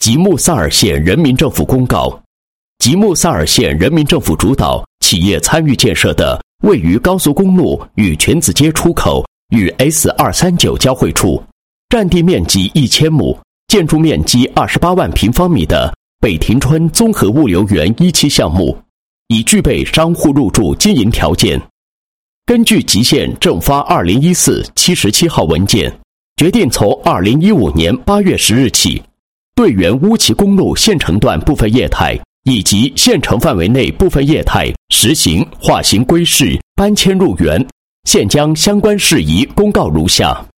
吉木萨尔县人民政府公告，吉木萨尔县人民政府主导企业参与建设的位于高速公路与泉子街出口与 S239 交汇处，占地面积1000亩，建筑面积28万平方米的北亭村综合物流园1期项目，已具备商户入驻经营条件。根据吉县正发2014-77号文件，决定从2015年8月10日起，对原乌崎公路县城段部分业态以及县城范围内部分业态实行划型归市搬迁入园。现将相关事宜公告如下。